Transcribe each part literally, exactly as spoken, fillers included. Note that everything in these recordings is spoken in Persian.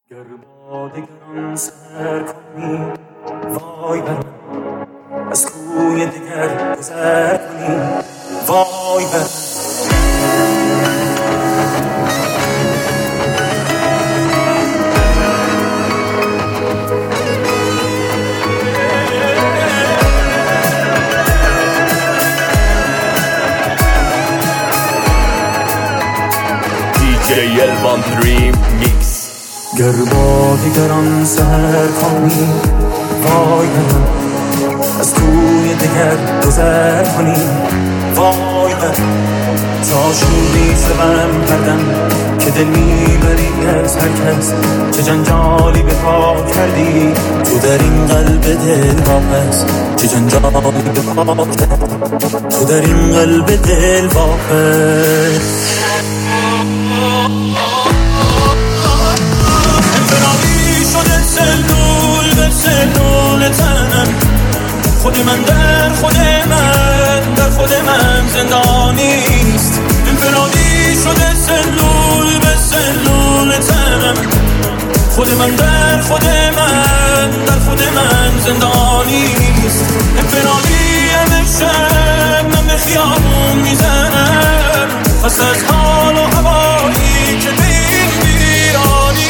گر با دگران سر کنی وای بر من، از کوی دگر گذر کنی وای بر من. دی جی الوان دریم میکس. گر با دیگران سر کنی وای بر من، از کوی دگر گذر کنی وای بر من. تا شوری شدم کردم که دل میبری از هر کس، چه جنجالی به پا کردی تو در این قلب دل واپس، چه جنجالی به پا کردی تو در این قلب دل واپس. سلول به سلول تنم، خود من در خود من در خود من زندانیست. انفرادی شده سلول به سلول تنم، خود من در خود من در خود من زندانیست. انفرادی همه شب من به خیابون میزنم، خست از حال و هوایی که بین بیرانی.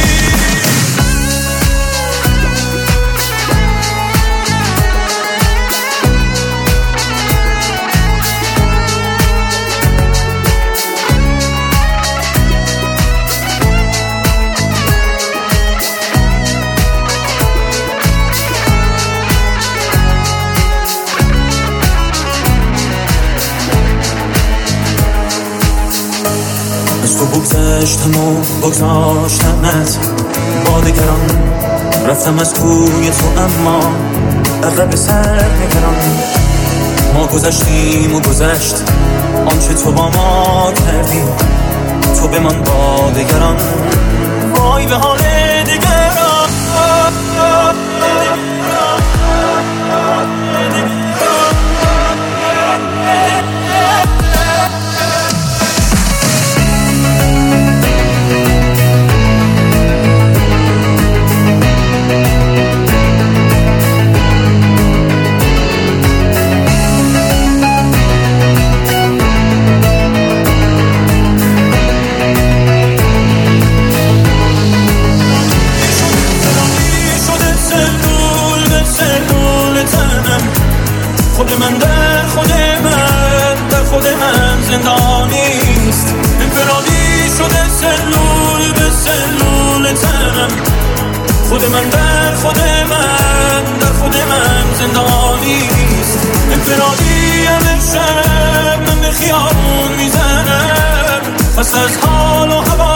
از تو بگذشتم و بگذاشتمت با دگران، رفتم از کوی تو اما عقب سر نگران. ما گذشتیم و گذشت آنچه تو با ما کردی، تو بمان با دگران. وای به حال دگران. خود من در خود من در خود من زندانیست. انفرادی شده سلول به سلول تنم، خود من در خود من در خود من زندانیست. انفرادی همه شب من به خیابون میزنم، خست از حال و هوا